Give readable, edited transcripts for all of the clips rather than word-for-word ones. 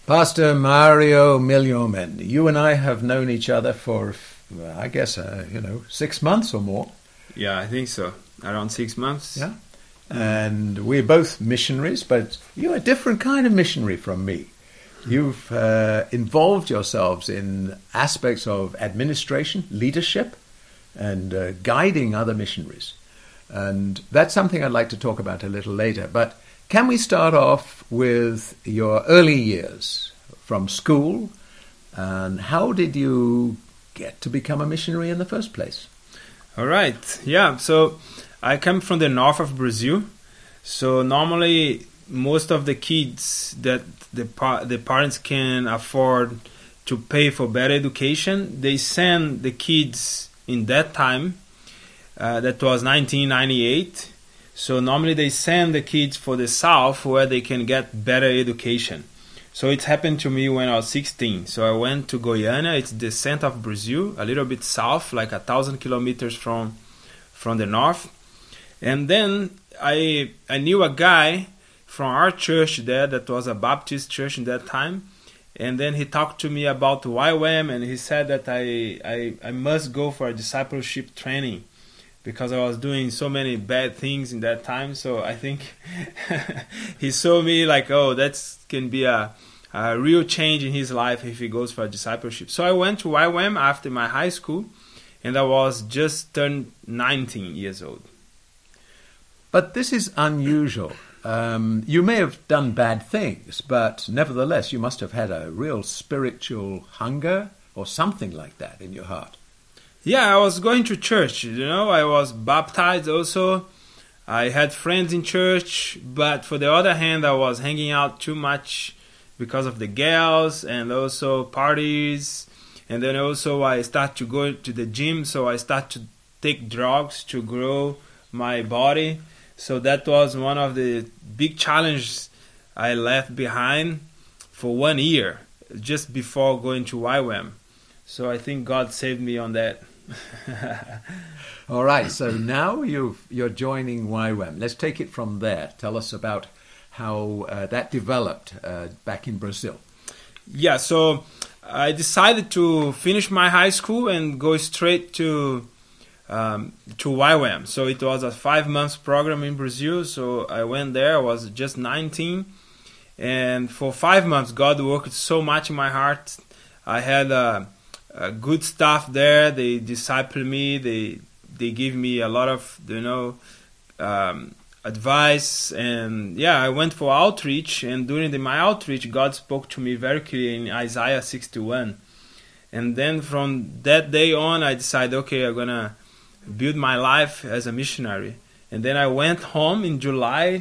Pastor Mario Miljomen, you and I have known each other for, I guess, 6 months or more. Yeah, I think so. Around 6 months. Yeah. And we're both missionaries, but you're a different kind of missionary from me. You've involved yourselves in aspects of administration, leadership, and guiding other missionaries. And that's something I'd like to talk about a little later. But can we start off with your early years from school? And how did you get to become a missionary in the first place? All right. Yeah. So I come from the north of Brazil. So normally most of the kids that the parents can afford to pay for better education, they send the kids in that time. That was 1998. So normally they send the kids for the south where they can get better education. So it happened to me when I was 16. So I went to Goiânia. It's the center of Brazil, a little bit south, like 1,000 kilometers from the north. And then I knew a guy from our church there that was a Baptist church in that time. And then he talked to me about YWAM, and he said that I must go for a discipleship training, because I was doing so many bad things in that time. So I think he saw me like, oh, that can be a real change in his life if he goes for a discipleship. So I went to YWAM after my high school, and I was just turned 19 years old. But this is unusual. You may have done bad things, but nevertheless, you must have had a real spiritual hunger or something like that in your heart. Yeah, I was going to church, I was baptized also. I had friends in church, but for the other hand, I was hanging out too much because of the girls and also parties. And then also I started to go to the gym, so I started to take drugs to grow my body. So that was one of the big challenges I left behind for 1 year, just before going to YWAM. So I think God saved me on that. All right, so now you're joining YWAM. Let's take it from there. Tell us about how that developed back in Brazil. Yeah, so I decided to finish my high school and go straight to YWAM. So it was a 5-month program in Brazil. So I went there. I was just 19, and for 5 months, God worked so much in my heart. I had good staff there. They discipled me. They give me a lot of advice, and I went for outreach. And during my outreach, God spoke to me very clearly in Isaiah 61. And then from that day on, I decided, okay, I'm gonna build my life as a missionary. And then I went home in July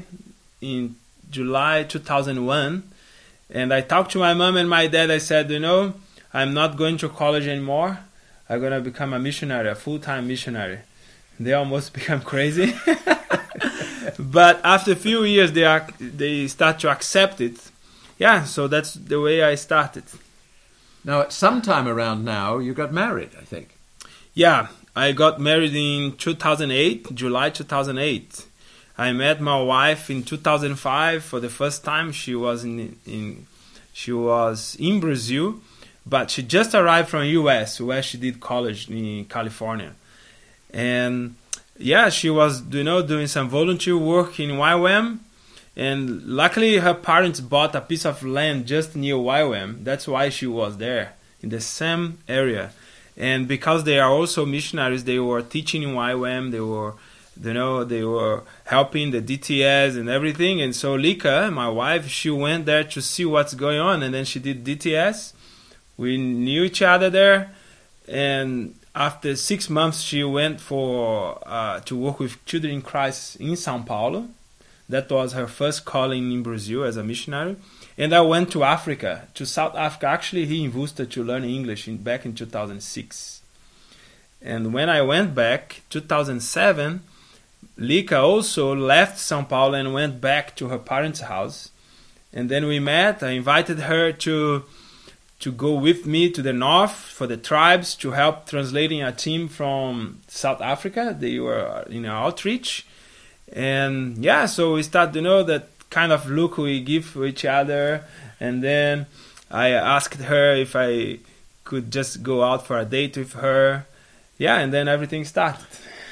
2001, and I talked to my mom and my dad. I said, I'm not going to college anymore. I'm going to become a missionary, a full-time missionary. They almost become crazy. But after a few years, they start to accept it. Yeah, so that's the way I started. Now, at some time around now, you got married, I think. Yeah, I got married in 2008, July 2008. I met my wife in 2005 for the first time. She was in Brazil, but she just arrived from U.S., where she did college in California. And she was doing some volunteer work in YWAM. And luckily her parents bought a piece of land just near YWAM. That's why she was there, in the same area. And because they are also missionaries, they were teaching in YWAM. They were helping the DTS and everything. And so Lika, my wife, she went there to see what's going on. And then she did DTS. We knew each other there. And after 6 months, she went to work with Children in Christ in São Paulo. That was her first calling in Brazil as a missionary. And I went to Africa, to South Africa, actually here in Worcester, to learn English back in 2006. And when I went back, 2007, Lika also left São Paulo and went back to her parents' house. And then we met. I invited her to go with me to the north for the tribes to help translating a team from South Africa. They were in outreach. And so we started, that kind of look we give for each other. And then I asked her if I could just go out for a date with her. Yeah, and then everything started.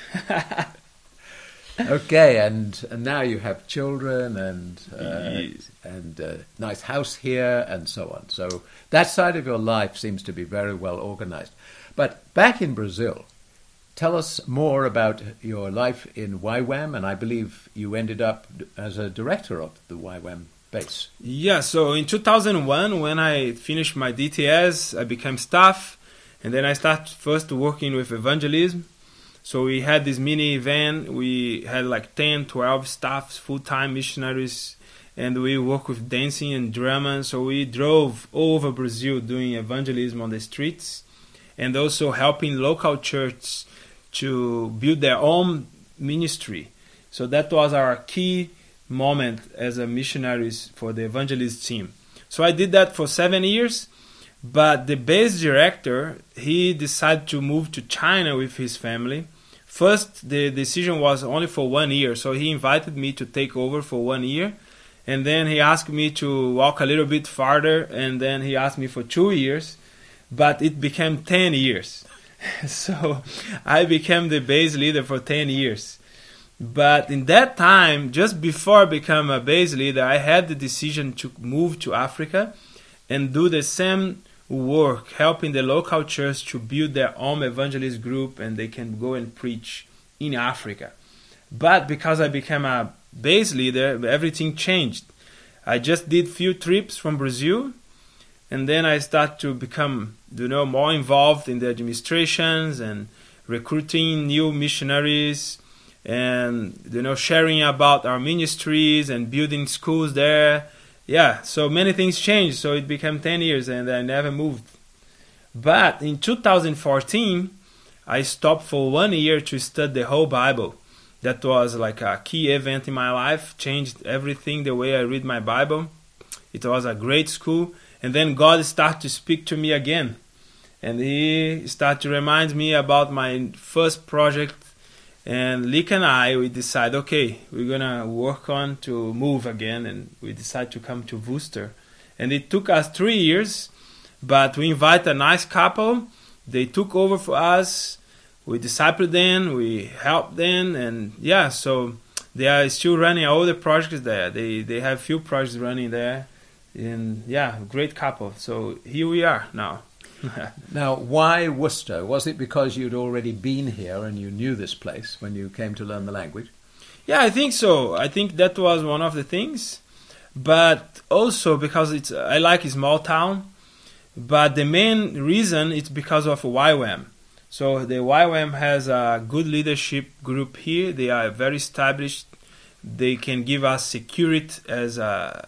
Okay, and now you have children Yes. and a nice house here and so on. So that side of your life seems to be very well organized. But back in Brazil, tell us more about your life in YWAM, and I believe you ended up as a director of the YWAM base. Yeah, so in 2001, when I finished my DTS, I became staff, and then I started first working with evangelism. So we had this mini van. We had like 10, 12 staffs, full-time missionaries, and we worked with dancing and drama. So we drove all over Brazil doing evangelism on the streets, and also helping local churches to build their own ministry. So that was our key moment as a missionaries for the evangelist team. So I did that for 7 years, but the base director, he decided to move to China with his family. First, the decision was only for 1 year, so he invited me to take over for 1 year, and then he asked me to walk a little bit farther, and then he asked me for 2 years, but it became 10 years. So I became the base leader for 10 years. But in that time, just before I became a base leader, I had the decision to move to Africa and do the same work, helping the local church to build their own evangelist group, and they can go and preach in Africa. But because I became a base leader, everything changed. I just did few trips from Brazil, and then I started to become, more involved in the administrations and recruiting new missionaries, and sharing about our ministries and building schools there. Yeah, so many things changed. So it became 10 years, and I never moved. But in 2014, I stopped for 1 year to study the whole Bible. That was like a key event in my life, changed everything, the way I read my Bible. It was a great school. And then God started to speak to me again. And He started to remind me about my first project. And Lick and I, we decided, okay, we're going to work on to move again. And we decided to come to Worcester. And it took us 3 years, but we invited a nice couple. They took over for us. We discipled them, we helped them, and yeah, so they are still running all the projects there. They have few projects running there. And yeah, great couple. So here we are now. Now, why Worcester? Was it because you'd already been here and you knew this place when you came to learn the language? Yeah, I think so. I think that was one of the things. But also because I like a small town. But the main reason is because of YWAM. So the YWAM has a good leadership group here. They are very established. They can give us security as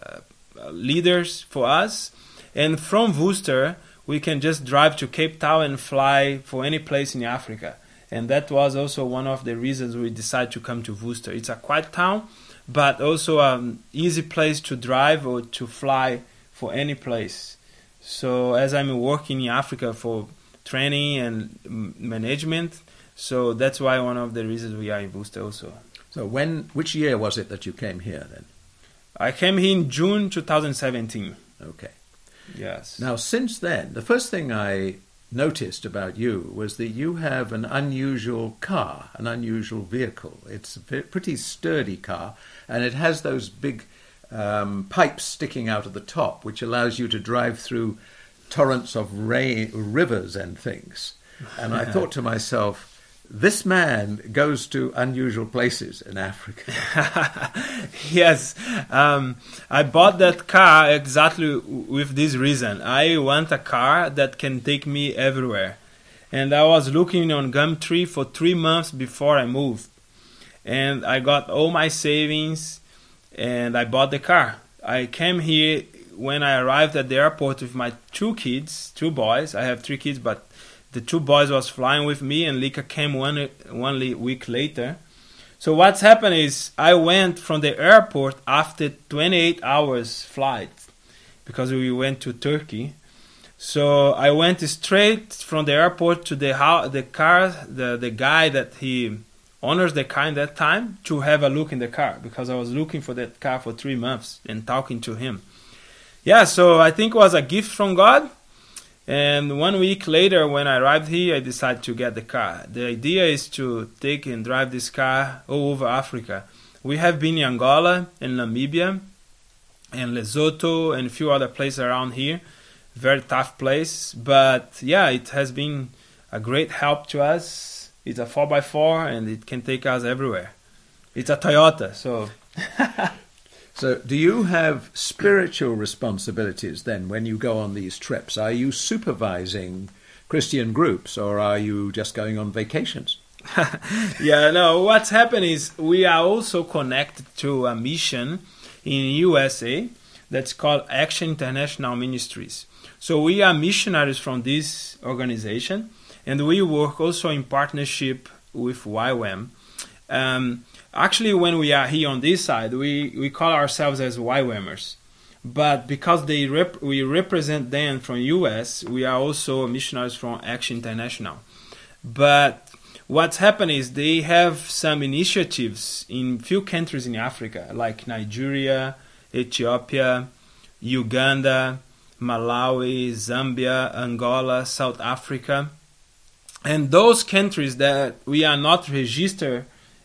leaders for us. And from Worcester, we can just drive to Cape Town and fly for any place in Africa. And that was also one of the reasons we decided to come to Worcester. It's a quiet town, but also an easy place to drive or to fly for any place. So as I'm working in Africa for training and management, so that's why one of the reasons we are in Worcester also. So which year was it that you came here then? I came here in June 2017. Okay. Yes. Now, since then, the first thing I noticed about you was that you have an unusual car, an unusual vehicle. It's a pretty sturdy car, and it has those big pipes sticking out of the top, which allows you to drive through torrents of rivers and things. And I thought to myself, this man goes to unusual places in Africa. Yes. I bought that car exactly with this reason. I want a car that can take me everywhere. And I was looking on Gumtree for 3 months before I moved. And I got all my savings and I bought the car. I came here when I arrived at the airport with my 2 kids, 2 boys. I have 3 kids, but the 2 boys was flying with me, and Lika came one week later. So what's happened is I went from the airport after 28 hours flight because we went to Turkey. So I went straight from the airport to the guy that he honors the car in that time to have a look in the car because I was looking for that car for 3 months and talking to him. Yeah, so I think it was a gift from God. And 1 week later, when I arrived here, I decided to get the car. The idea is to take and drive this car all over Africa. We have been in Angola and Namibia and Lesotho and a few other places around here. Very tough place. But yeah, it has been a great help to us. It's a 4x4 and it can take us everywhere. It's a Toyota, so... So do you have spiritual responsibilities then when you go on these trips? Are you supervising Christian groups or are you just going on vacations? Yeah, no, what's happened is we are also connected to a mission in USA that's called Action International Ministries. So we are missionaries from this organization and we work also in partnership with YWAM. Actually, when we are here on this side, we call ourselves as YWAMers. But because we represent them from US, we are also missionaries from Action International. But what's happened is they have some initiatives in few countries in Africa, like Nigeria, Ethiopia, Uganda, Malawi, Zambia, Angola, South Africa. And those countries that we are not registered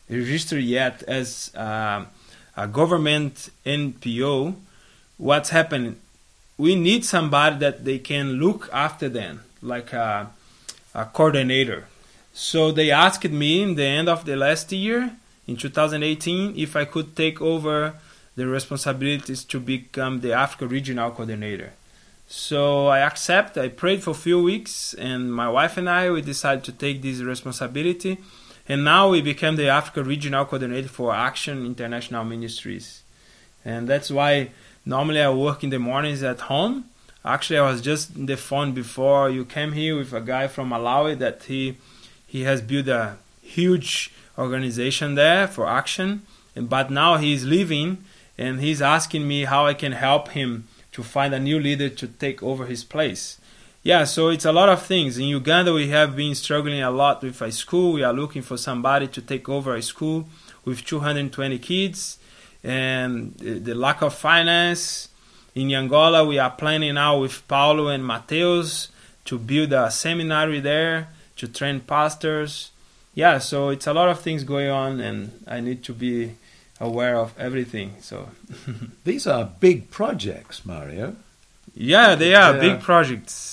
yet as a government NPO, what's happened? We need somebody that they can look after them, like a coordinator. So they asked me in the end of the last year, in 2018, if I could take over the responsibilities to become the Africa Regional Coordinator. So I accept. I prayed for a few weeks, and my wife and I, we decided to take this responsibility. And now we became the Africa Regional Coordinator for Action International Ministries. And that's why normally I work in the mornings at home. Actually, I was just on the phone before you came here with a guy from Malawi that he has built a huge organization there for action. But now he's leaving and he's asking me how I can help him to find a new leader to take over his place. Yeah, so it's a lot of things. In Uganda, we have been struggling a lot with a school. We are looking for somebody to take over a school with 220 kids and the lack of finance. In Angola, we are planning now with Paulo and Mateus to build a seminary there to train pastors. Yeah, so it's a lot of things going on and I need to be aware of everything. So These are big projects, Mario. Yeah, they are big projects.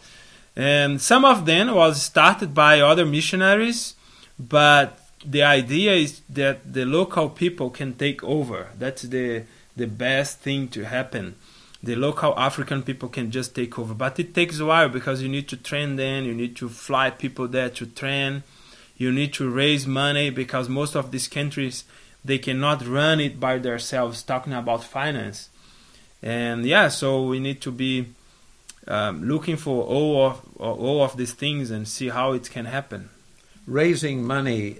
And some of them was started by other missionaries, but the idea is that the local people can take over. That's the best thing to happen. The local African people can just take over. But it takes a while because you need to train them, you need to fly people there to train, you need to raise money because most of these countries, they cannot run it by themselves, talking about finance. And yeah, so we need to be looking for all of these things and see how it can happen. Raising money,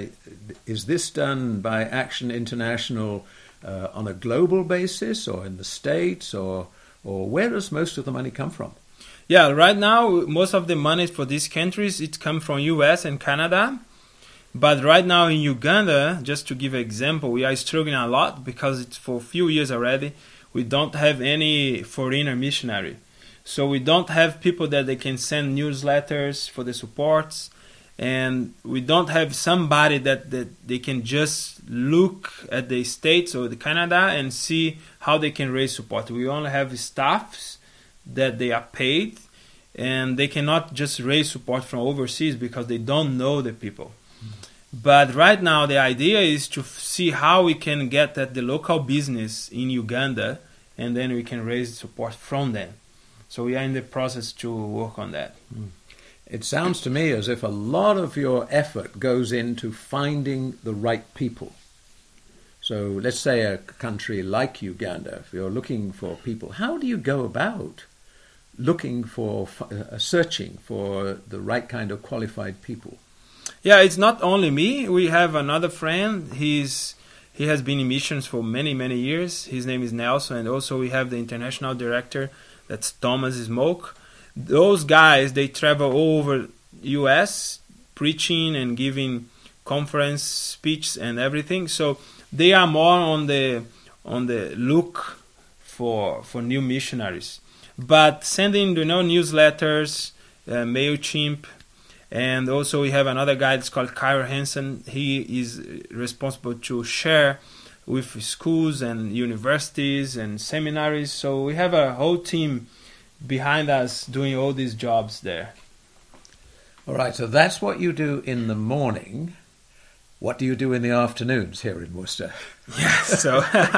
is this done by Action International on a global basis or in the States or where does most of the money come from? Yeah, right now most of the money for these countries, it comes from US and Canada. But right now in Uganda, just to give an example, we are struggling a lot because it's for a few years already, we don't have any foreigner missionary. So we don't have people that they can send newsletters for the supports, and we don't have somebody that they can just look at the States or the Canada and see how they can raise support. We only have staffs that they are paid, and they cannot just raise support from overseas because they don't know the people. But right now the idea is to see how we can get at the local business in Uganda, and then we can raise support from them. So we are in the process to work on that. It sounds to me as if a lot of your effort goes into finding the right people. So let's say a country like Uganda, if you're looking for people, how do you go about looking for, searching for the right kind of qualified people? Yeah, it's not only me. We have another friend. He has been in missions for many, many years. His name is Nelson. And also we have the international director, that's Thomas Smoke. Those guys, they travel all over US preaching and giving conference speeches and everything. So they are more on the look for new missionaries. But sending, newsletters, MailChimp, and also we have another guy that's called Kyle Hansen. He is responsible to share with schools and universities and seminaries. So we have a whole team behind us doing all these jobs there. All right, so that's what you do in the morning. What do you do in the afternoons here in Worcester? Yeah, so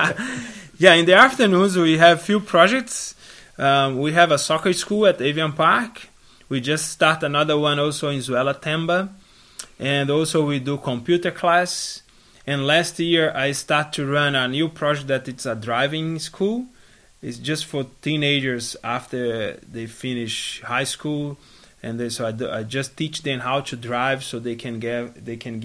in the afternoons we have few projects. We have a soccer school at Avian Park. We just start another one also in Zuela-Temba. And also we do computer class. And last year I started to run a new project that it's a driving school. It's just for teenagers after they finish high school. And I just teach them how to drive so they can get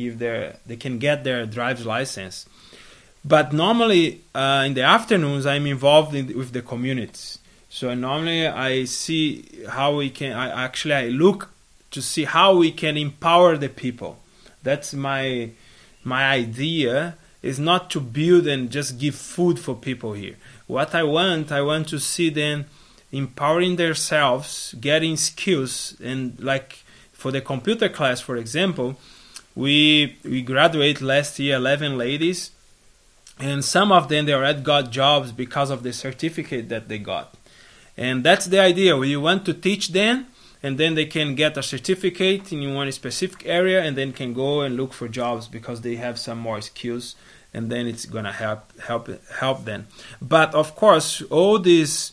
their driver's license. But normally in the afternoons I'm involved with the communities. So normally I see how we can. I look to see how we can empower the people. That's my idea. Is not to build and just give food for people here. What I want to see them empowering themselves, getting skills, and like for the computer class, for example, we graduated last year 11 ladies, and some of them they already got jobs because of the certificate that they got. And that's the idea. We want to teach them, and then they can get a certificate in one specific area, and then can go and look for jobs because they have some more skills, and then it's gonna help them. But of course, all these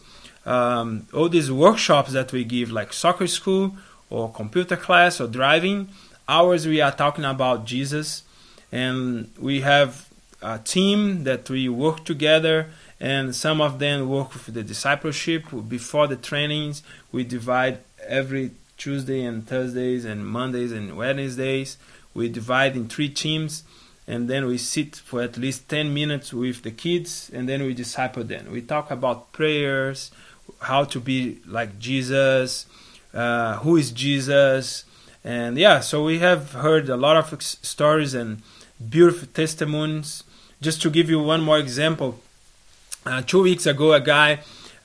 workshops that we give, like soccer school or computer class or driving, ours we are talking about Jesus, and we have a team that we work together. And some of them work with the discipleship. Before the trainings, we divide every Tuesday and Thursdays and Mondays and Wednesdays. We divide in 3 teams, and then we sit for at least 10 minutes with the kids, and then we disciple them. We talk about prayers, how to be like Jesus, who is Jesus. And so we have heard a lot of stories and beautiful testimonies. Just to give you one more example, 2 weeks ago, a guy,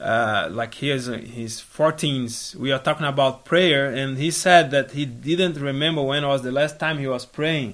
he is his 14s, we are talking about prayer, and he said that he didn't remember when was the last time he was praying.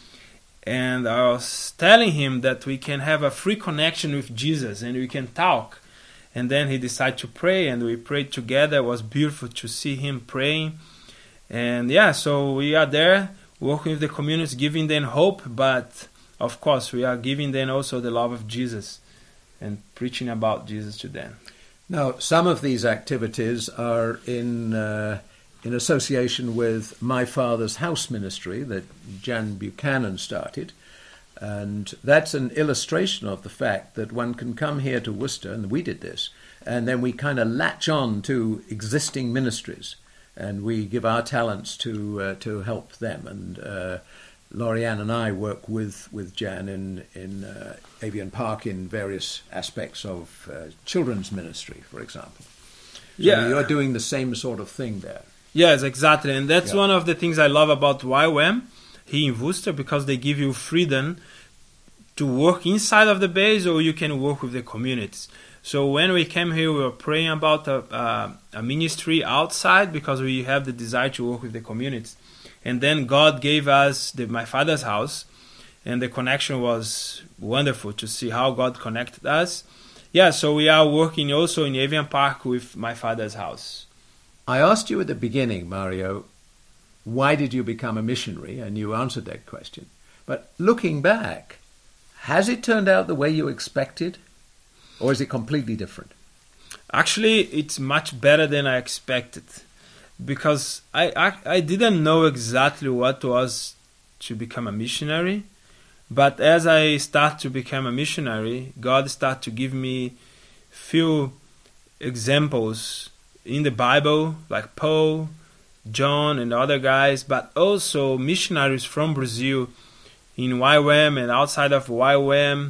And I was telling him that we can have a free connection with Jesus and we can talk. And then he decided to pray, and we prayed together. It was beautiful to see him praying. And so we are there working with the communities, giving them hope, but of course we are giving them also the love of Jesus and preaching about Jesus to them. Now, some of these activities are in association with My Father's House ministry that Jan Buchanan started, and that's an illustration of the fact that one can come here to Worcester, and we did this, and then we kind of latch on to existing ministries, and we give our talents to help them. And Lorianne and I work with Jan in Avian Park in various aspects of children's ministry, for example. So you're doing the same sort of thing there. Yes, exactly. And that's one of the things I love about YWAM here in Worcester, because they give you freedom to work inside of the base, or you can work with the communities. So when we came here, we were praying about a ministry outside because we have the desire to work with the communities. And then God gave us My Father's House, and the connection was wonderful to see how God connected us. So we are working also in Avian Park with My Father's House. I asked you at the beginning, Mario, why did you become a missionary? And you answered that question. But looking back, has it turned out the way you expected? Or is it completely different? Actually, it's much better than I expected. Because I didn't know exactly what was to become a missionary. But as I start to become a missionary, God started to give me few examples in the Bible, like Paul, John, and other guys, but also missionaries from Brazil in YWAM and outside of YWAM.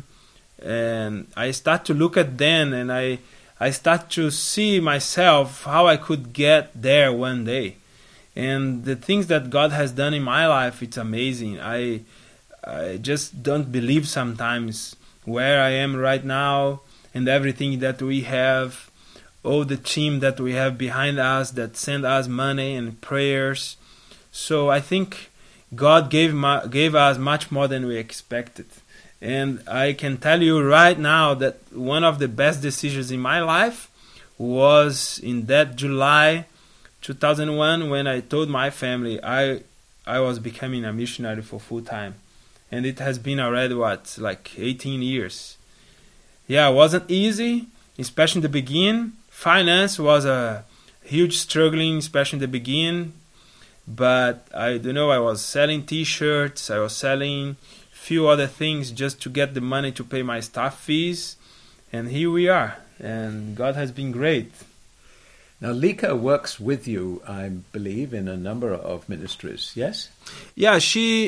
And I start to look at them, and I start to see myself how I could get there one day. And the things that God has done in my life, it's amazing. I just don't believe sometimes where I am right now and everything that we have, all the team that we have behind us that send us money and prayers. So I think God gave us much more than we expected. And I can tell you right now that one of the best decisions in my life was in that July 2001 when I told my family I was becoming a missionary for full time. And it has been already, like 18 years. Yeah, it wasn't easy, especially in the beginning. Finance was a huge struggling, especially in the beginning. But I was selling T-shirts, I was selling few other things just to get the money to pay my staff fees. And here we are. And God has been great. Now, Lika works with you, I believe, in a number of ministries, yes? Yeah,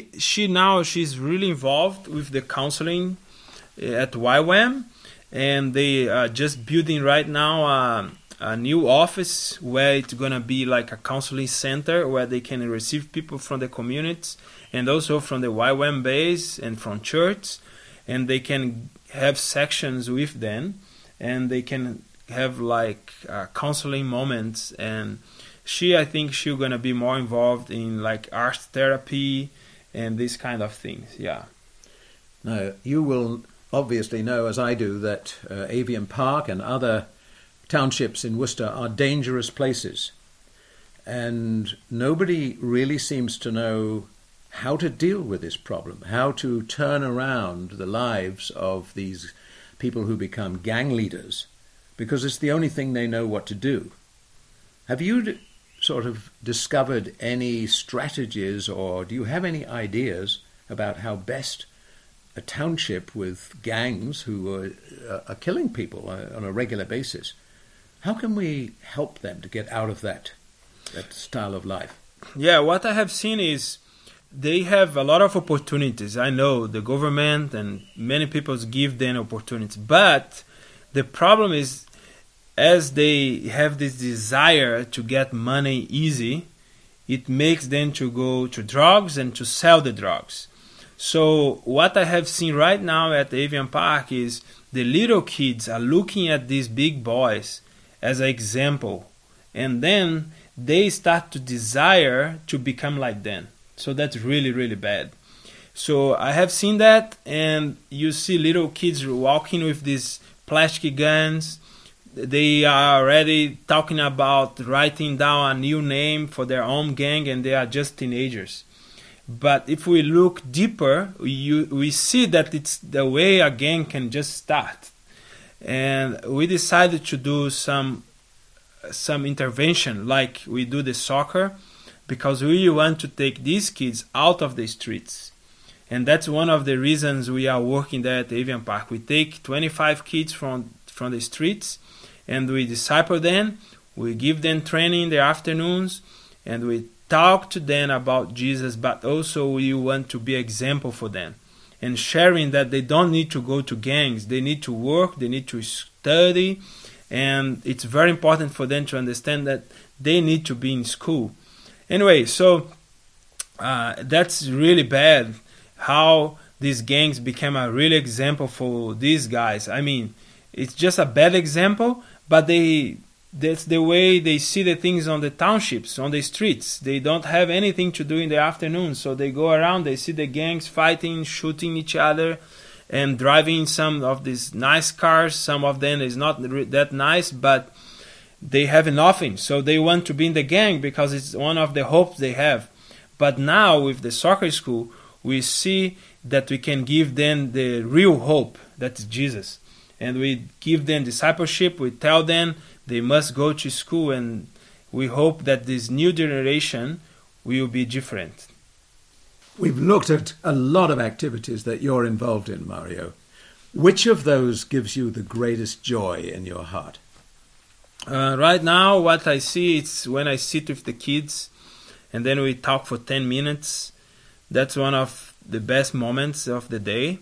she's really involved with the counseling at YWAM. And they are just building right now a new office where it's going to be like a counseling center where they can receive people from the communities and also from the YWAM base and from church. And they can have sections with them and they can have like counseling moments. And I think she's going to be more involved in like art therapy and these kind of things, yeah. Now, you will obviously know, as I do, that Avian Park and other townships in Worcester are dangerous places. And nobody really seems to know how to deal with this problem, how to turn around the lives of these people who become gang leaders, because it's the only thing they know what to do. Have you sort of discovered any strategies, or do you have any ideas about how best a township with gangs who are killing people on a regular basis, how can we help them to get out of that style of life? Yeah, what I have seen is they have a lot of opportunities. I know the government and many people give them opportunities. But the problem is, as they have this desire to get money easy, it makes them to go to drugs and to sell the drugs. So what I have seen right now at Avian Park is the little kids are looking at these big boys as an example. And then they start to desire to become like them. So that's really, really bad. So I have seen that, and you see little kids walking with these plastic guns. They are already talking about writing down a new name for their own gang, and they are just teenagers. But if we look deeper, we see that it's the way a gang can just start. And we decided to do some intervention, like we do the soccer, because we want to take these kids out of the streets. And that's one of the reasons we are working there at Avian Park. We take 25 kids from the streets, and we disciple them. We give them training in the afternoons, and we talk to them about Jesus, but also we want to be an example for them. And sharing that they don't need to go to gangs. They need to work, they need to study, and it's very important for them to understand that they need to be in school. Anyway, so that's really bad how these gangs became a real example for these guys. I mean, it's just a bad example, but that's the way they see the things on the townships, on the streets. They don't have anything to do in the afternoon, so they go around, they see the gangs fighting, shooting each other, and driving some of these nice cars. Some of them is not that nice, but they have nothing, so they want to be in the gang because it's one of the hopes they have. But now with the soccer school, we see that we can give them the real hope, that's Jesus. And we give them discipleship, we tell them they must go to school, and we hope that this new generation will be different. We've looked at a lot of activities that you're involved in, Mario. Which of those gives you the greatest joy in your heart? Right now, what I see is when I sit with the kids and then we talk for 10 minutes. That's one of the best moments of the day.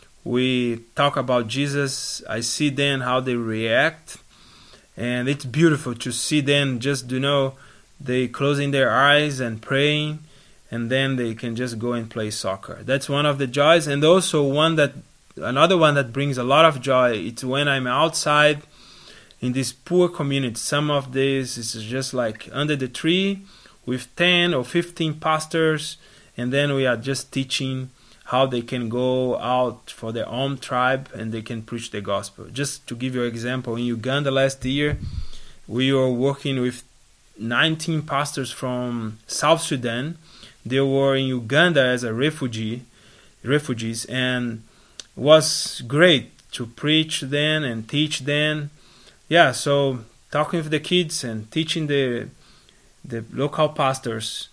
We talk about Jesus. I see then how they react. And it's beautiful to see them just, they closing their eyes and praying. And then they can just go and play soccer. That's one of the joys. And also one that another one that brings a lot of joy. It's when I'm outside in this poor community. Some of this is just like under the tree with 10 or 15 pastors, and then we are just teaching how they can go out for their own tribe and they can preach the gospel. Just to give you an example, in Uganda last year, we were working with 19 pastors from South Sudan. They were in Uganda as a refugees, and it was great to preach them and teach them. Yeah, so talking with the kids and teaching the local pastors,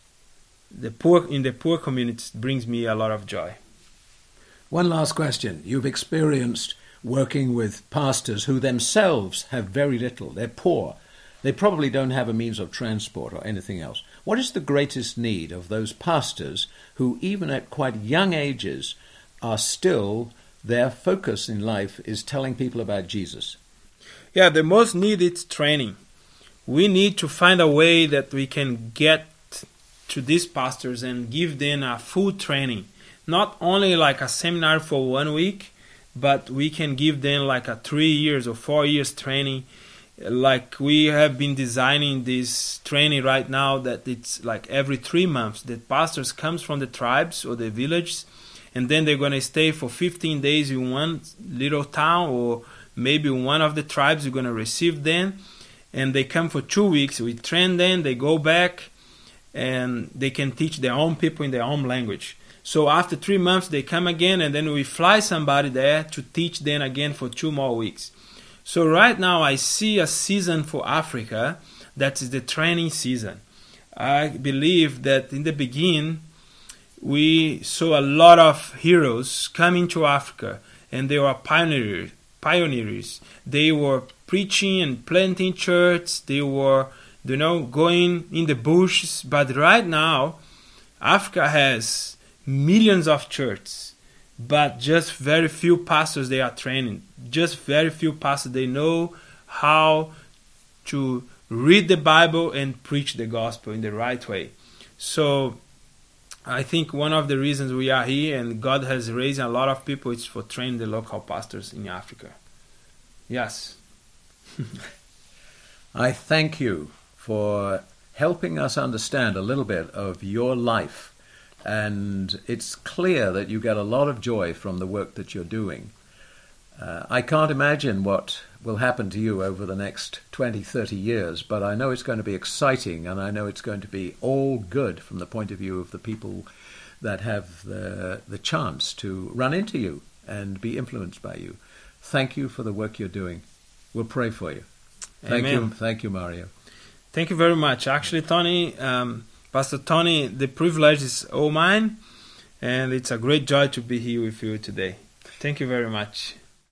in the poor communities, brings me a lot of joy. One last question. You've experienced working with pastors who themselves have very little. They're poor. They probably don't have a means of transport or anything else. What is the greatest need of those pastors who, even at quite young ages, are still, their focus in life is telling people about Jesus? Yeah, the most need is training. We need to find a way that we can get to these pastors and give them a full training. Not only like a seminar for 1 week, but we can give them like a 3 years or 4 years training. Like we have been designing this training right now that it's like every 3 months that pastors comes from the tribes or the villages, and then they're going to stay for 15 days in one little town, or maybe one of the tribes are going to receive them, and they come for 2 weeks. We train them, they go back, and they can teach their own people in their own language. So after 3 months they come again, and then we fly somebody there to teach them again for 2 more weeks. So right now I see a season for Africa that is the training season. I believe that in the beginning we saw a lot of heroes coming to Africa, and they were pioneers. They were preaching and planting churches. They were, going in the bushes. But right now Africa has millions of churches, but just very few pastors they are training. Just very few pastors, they know how to read the Bible and preach the gospel in the right way. So I think one of the reasons we are here and God has raised a lot of people is for training the local pastors in Africa. Yes. I thank you for helping us understand a little bit of your life. And it's clear that you get a lot of joy from the work that you're doing. I can't imagine what will happen to you over the next 20, 30 years, but I know it's going to be exciting, and I know it's going to be all good from the point of view of the people that have the chance to run into you and be influenced by you. Thank you for the work you're doing. We'll pray for you. Thank you, Mario. Thank you very much. Actually, Tony, Pastor Tony, the privilege is all mine, and it's a great joy to be here with you today. Thank you very much.